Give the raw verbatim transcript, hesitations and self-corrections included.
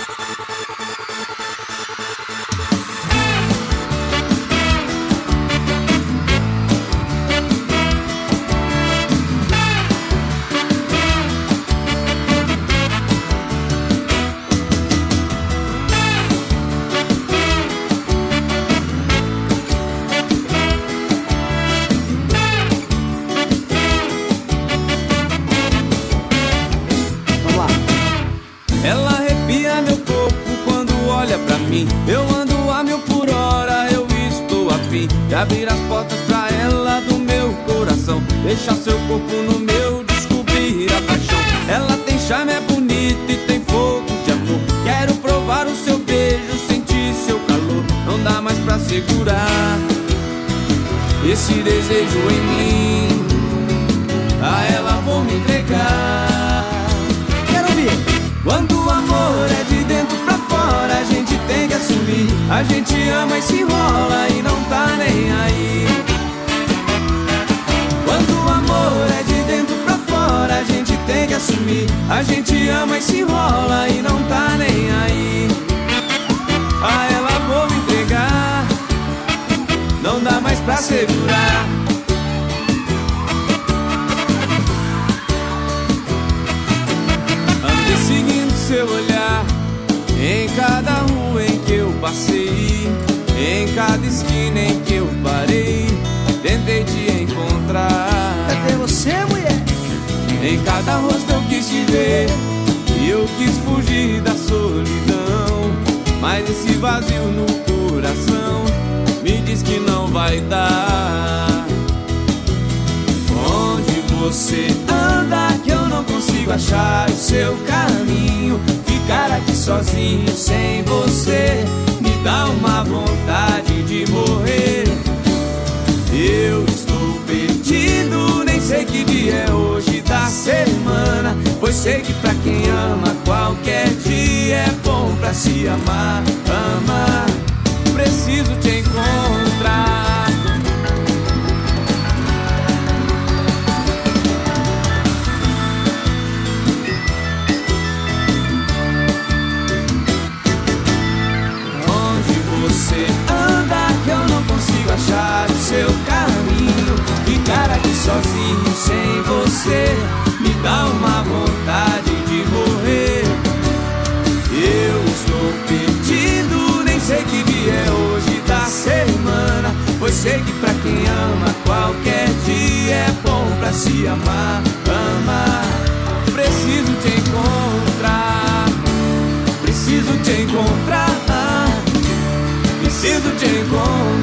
Ela arrepia meu corpo quando olha pra mim. Eu ando a mil por hora, eu estou a fim de abrir as portas pra ela do meu coração, deixar seu corpo no meu, descobrir a paixão. Ela tem charme, é bonita e tem fogo de amor. Quero provar o seu beijo, sentir seu calor. Não dá mais pra segurar esse desejo em mim. A ela vou me entregar. Quero ouvir. Quando o amor é de dentro pra fora, a gente tem que assumir. A gente ama e se enrola e não tá nem aí. Quando o amor é de dentro pra fora, a gente tem que assumir. A gente ama e se enrola e não tá nem aí. A ela vou me entregar, não dá mais pra segurar. Seguindo seu olhar, em cada rua em que eu passei, em cada esquina em que eu parei, tentei te encontrar. Cadê você, mulher? Em cada rosto eu quis te ver, e eu quis fugir da solidão, mas esse vazio no coração me diz que não vai dar. Onde você anda que eu não consigo achar o seu caminho? Ficar aqui sozinho sem você me dá uma vontade de morrer. Eu estou perdido, nem sei que dia é hoje da semana, pois sei que pra quem ama qualquer dia é bom pra se amar. Amar, preciso te encontrar. Você anda que eu não consigo achar o seu caminho. Ficar aqui sozinho sem você me dá uma vontade de morrer. Eu estou perdido, nem sei que dia é hoje da semana, pois sei que pra quem ama qualquer dia é bom pra se amar. Amar, preciso te encontrar. Preciso te encontrar. Preciso te encontrar.